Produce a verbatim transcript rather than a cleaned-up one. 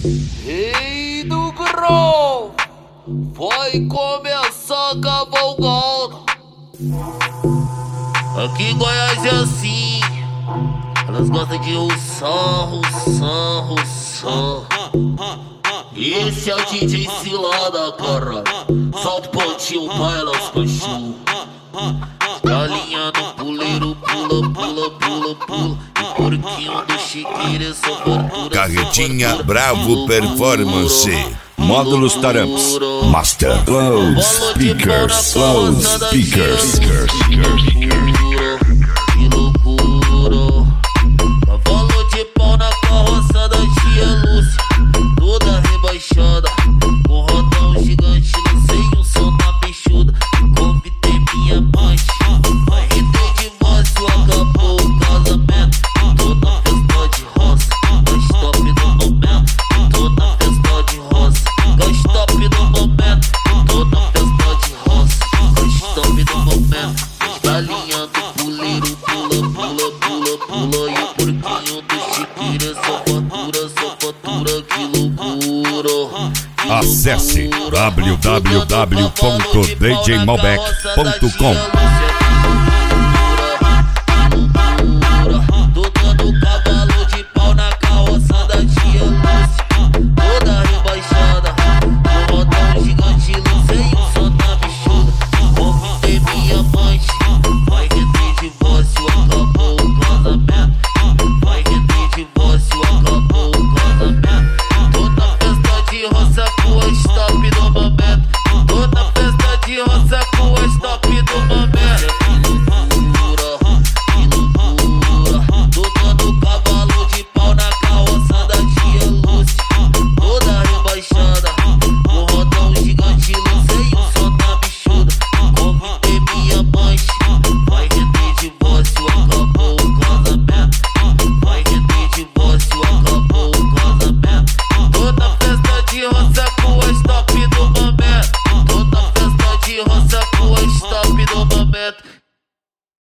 Rei do Grau, vai começar a cavalgada. Aqui em Goiás é assim, elas gostam de um sarro, sarro, sarro. Esse é o D J Cilada, caralho. Solta o pontinho, baila os cachorros. Galinha no puleiro, pula, pula, pula, pula. E porquinho do chiqueiro, essa fartura. Carretinha Bravo Performance. Módulos Taramps. Master Close Speakers. Close Speakers. Que loucura. Cavalo de pau na carroça da tia Lúcia, toda rebaixada, com rodão gigante, lancei um som na bichuda. Convidei minha mãe, vai render divórcio, acabou o casamento. Tô na festa de roça, gás top no momento. Tô na festa de roça, gás top no momento. Tô na festa de roça, gás top no momento. Galinha do puleiro, pula, pula, pula, pula. E o porquinho do chiqueiro, só fatura, só fatura, que loucura. Acesse w w w ponto d j malbec ponto com. Tocando cavalo de pau na carroça da tia Lúcia, toda rebaixada, com rodão gigante, lancei um som na bichuda. Convidei minha mãe, vai render divórcio, acabou o casamento. Vai render divórcio, acabou o casamento. Tô na festa de roça com a stop no momento. Tô na festa de roça com a stop no momento. Que loucura, tocando cavalo de pau na carroça da tia Lúcia, toda rebaixada, com rodão gigante, lancei um som na bichuda. Convidei minha mãe, vai render divórcio, acabou o casamento. Vai render divórcio, acabou o casamento. Tô na festa de roça com a stop